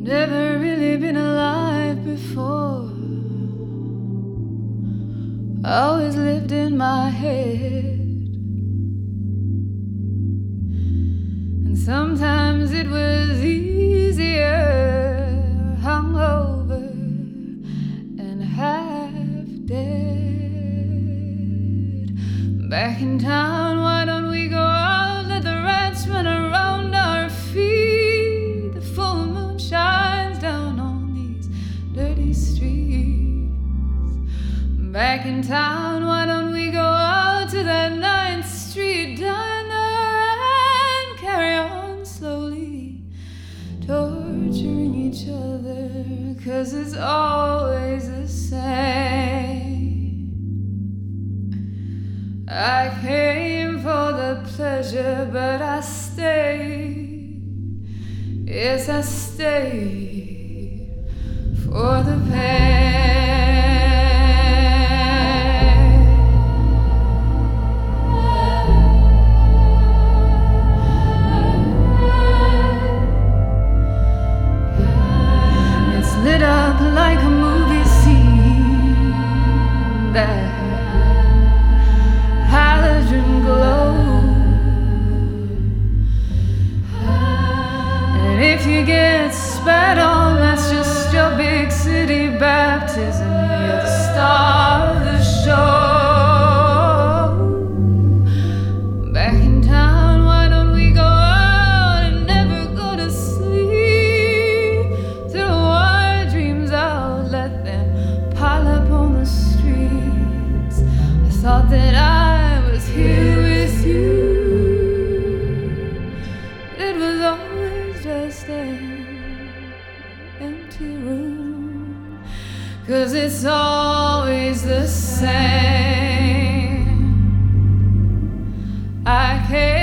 Never really been alive before. Always lived in my head. And sometimes it was easier, hungover and half dead. Back in town, why don't we go out? Let the rats run around our feet. The full moon shines down on these dirty streets. Back in town, why don't we go out to that 9th Street diner and carry on slowly, torturing each other, 'cause it's always the same. I came for the pleasure, but I stayed. Yes, I stayed for the pain. It's lit up like a movie scene, that halogen glow. And if you get spat on, that's just your big city baptism. You're the star of the show. Back in town, why don't we go out and never go to sleep? Throw our dreams out, let them pile up on the streets. I thought that I was here with you. It was always just an empty room, 'cause it's always the same. I can't